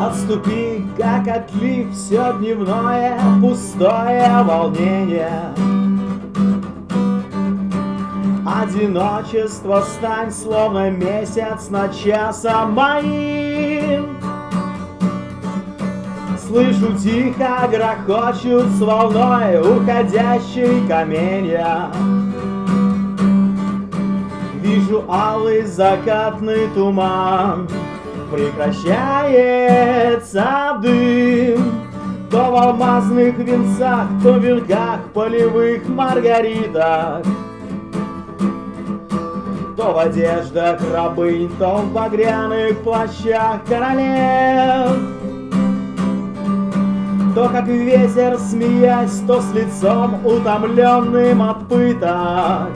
Отступи, как отлив, все дневное, пустое волнение. Одиночество стань, словно месяц над часом моим. Слышу, тихо грохочут с волной уходящие каменья. Вижу алый закатный туман, прекращается дым. То в алмазных венцах, то в венках полевых маргариток, то в одеждах рабынь, то в багряных плащах королев. То как ветер, смеясь, то с лицом утомленным от пыток.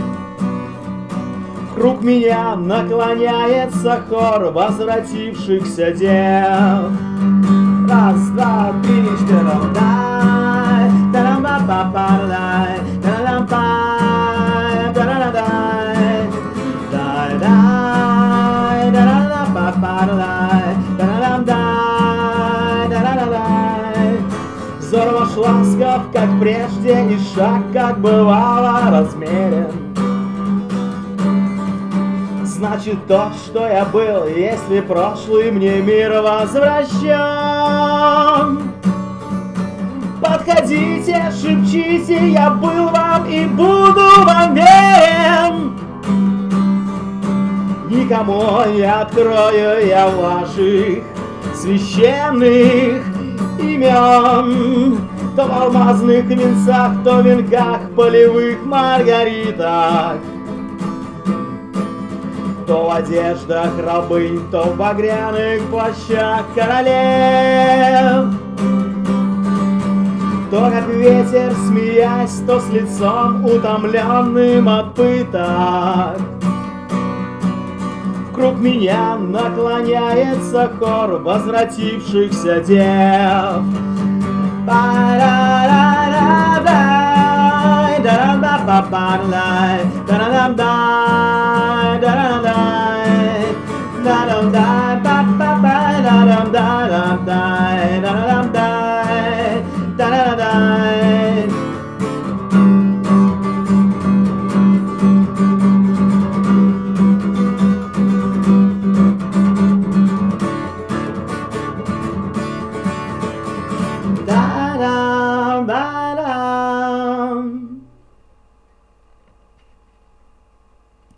Вокруг меня наклоняется хор возвратившихся дев. Раз, два, три, четыре, дай, тарам-па-па-па-дай, тарам-пай, тарам-дай, дай-дай, тарам-па-па-дай, тарам-дай, тарам-дай. Взор ваш ласков, как прежде, и шаг, как бывало, размерен. Значит, то, что я был, если прошлый мне мир возвращен. Подходите, шепчите, я был вам и буду вам верен. Никому не открою я ваших священных имен. То в алмазных венцах, то в венках полевых маргариток, то в одеждах рабынь, то в багряных плащах королев. То как ветер, смеясь, то с лицом утомленным от пыток. Вокруг меня наклоняется хор возвратившихся дев. Da da da